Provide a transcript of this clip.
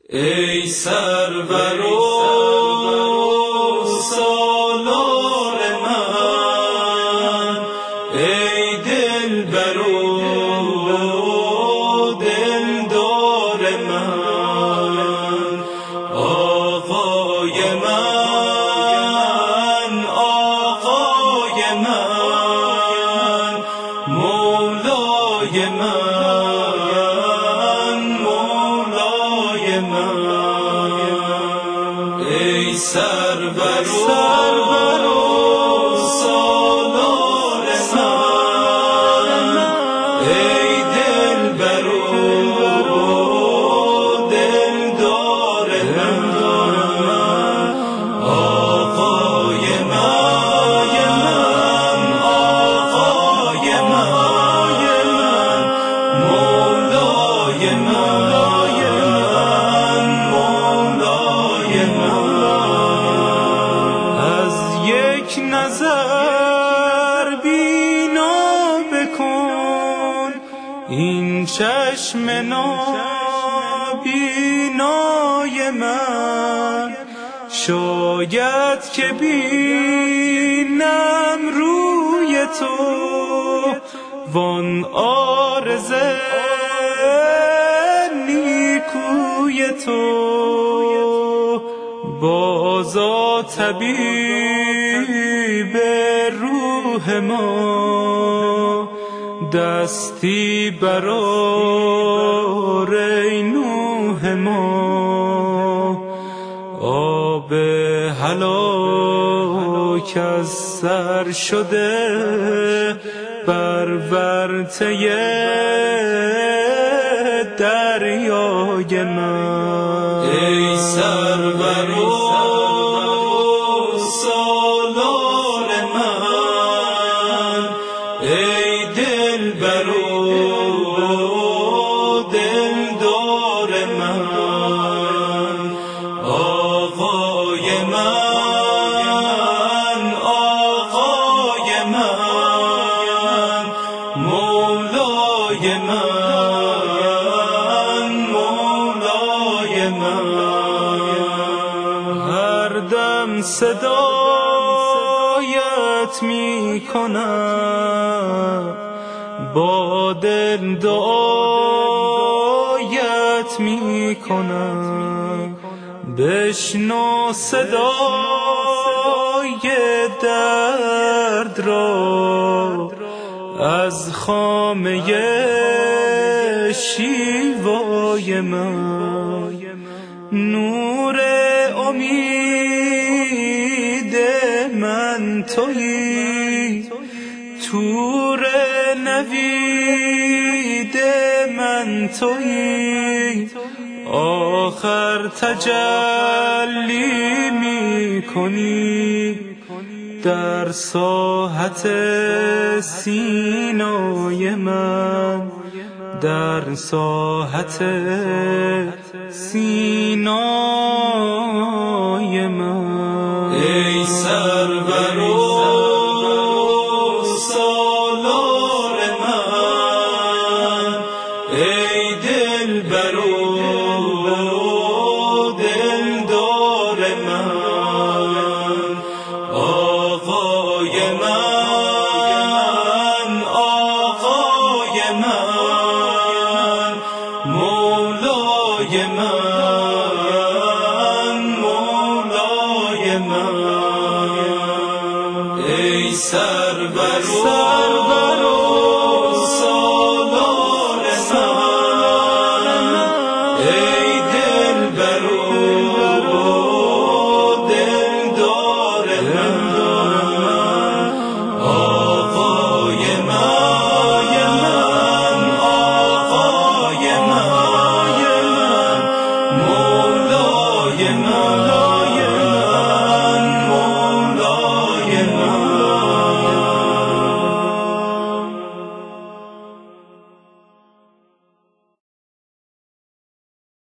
ای سرور و سالار من، ای دلبر و دلدار من، آقای من، آقای من، مولای من، مولای من. ای سرور و سالار من، ای دلبر و دلدار من، آقای من، آقای من، مولای من، مولای من. از یک نظر بینا بکن این چشم نابینای من، شاید که بینم روی تو وان عارض نیکوی تو. بازا طبیب روح ما، دستی برار ای نوح ما. آب هلاک از سر شده بر ورطه دریای من. ای سرور و سالار من، ای دلبر و دلدار من، آقای من، آقای من، مولای من، مولای من. هر دم صدایت می کنم، با دل دعایت می کنم. بشنو صدای درد را از خامه شیوای من. نور امید من تویی، تور نوید من تویی. آخر تجلی می کنی در ساحت سینای من، در ساحت سینای من. ای سرور و سالار من، ای دلبر و دلدار من، آقای من، آقای من، مولای من، مولای من. ای سرور